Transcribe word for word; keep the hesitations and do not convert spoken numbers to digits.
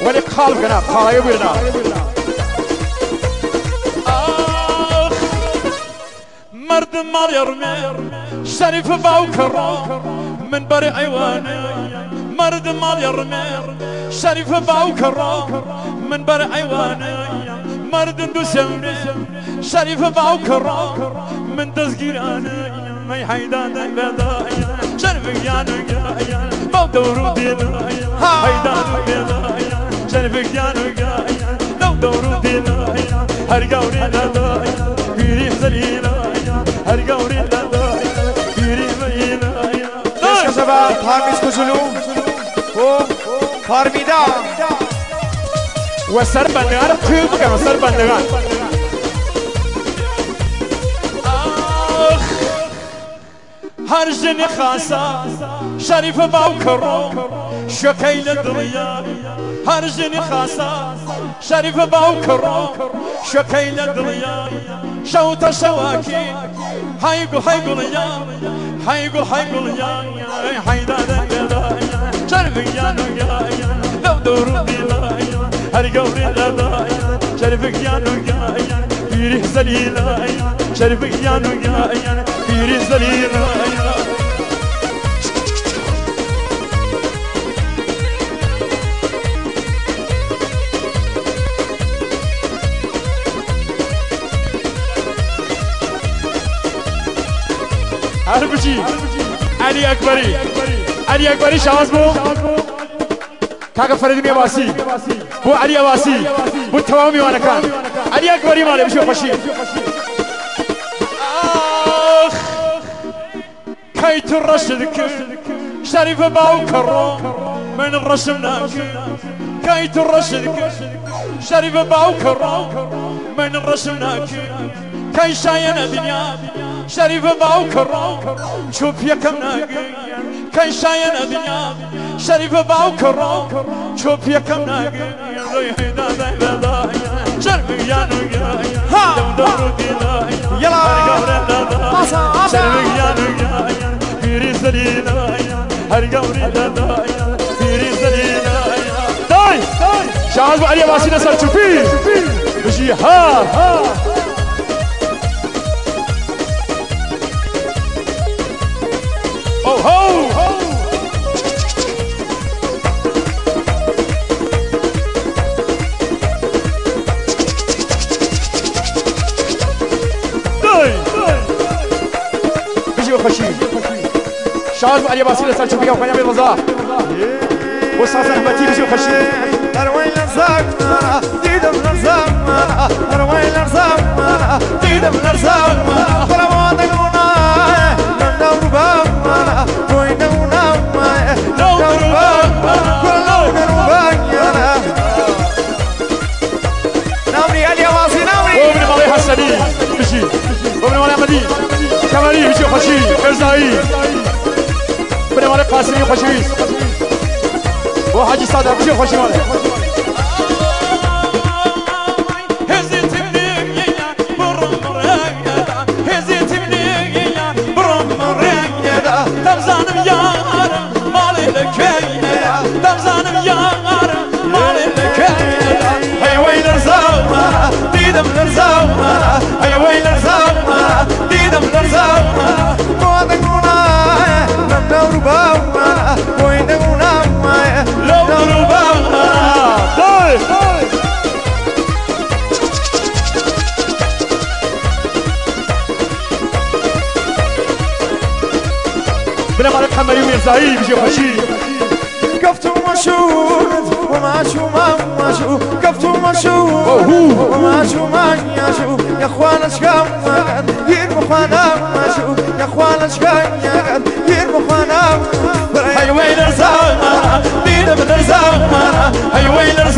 ولي قالب كنا قال يبينا آخ مرد مال يرمي شريف باوكر من بري أيواني مرد مال يرمي شريف باوكر من بري أيواني مرد دوسمني شريف باوكر من تزكيراني ما يحيدان بيضايا شريف يانو يا بودورو دينايا حيدان بيضايا شريف يانو يا بودورو دينايا هر قوري لدايا بيري زليلايا هر قوري لدايا بيري زليلايا ايش كسبا فارميس كوزلو هو فارميدا وسر بندگان خوب بکن وسر بندگان آخ هر جن خاصا شريف باوكرو شكيل الدنيا هر جن خاصا شريف باوكرو شكيل الدنيا شوت شواكي هايقول هايقول يا هايقول هايقول يا حيدا دنيا شريف يا يا لو دورو ديلايا هر قوري لدايا شريفك يا نويا بيري زليلايا شريفك يا نويا بيري زليلايا هربجي علي أكبري علي أكبري شاز بو كاكا فريد ميواسي بو علي أواسي بو توامي وانا كان علي أكبري مالي بشو خشي آخ كيت الرشدك شريف باوكر من الرشمناك كيت الرشدك شريف باوكر من الرشمناك كي شاين الدنيا شريف باوكر شوف يا كم ناقي كي شاين الدنيا شريف باوكر شوف يا كم ناقي هيدا ذا ذا شريف يا نويا يوم دورو ديلاي يلا شريف يا نويا بيري زليلايا هر قوري لدايا بيري زليلايا داي شاز بو علي أواسي نصر شوفي بجي ها Oh ho! بيجي وخشي شاز بو علي أواسي نصر شوفي وخاني أبي رضا وصاص أحمدي بيجي وخشي أروي لرزاق ديدم لرزاق أروي لرزاق ديدم لرزاق فرمانك هنا ندور بابنا وينونا ندور بابنا كلنا نباينا نامري علي أواسي نامري وابن مالي حسني بيجي وابن مالي أحمدي كمالي بيجي وخشي مرزاي ابن مالي قاسمي وخشي وحاجي صادق بيجي وخشي مالي ديدم لرزاق أي وين لرزاق ديدم لرزاق موادقونا ندور بابنا وينقونا ندور بابنا داي بنا مالك حمري ومرزاي بيجي وخشي كفتو مشهود وماشو ما ماشو كفتو مشهود وماشو ما ياشو يا اخوانا شكام ير مخوانا ماشو يا اخوانا شكام ير مخوانا هاي وين الزمان دينا من الزمان هاي وين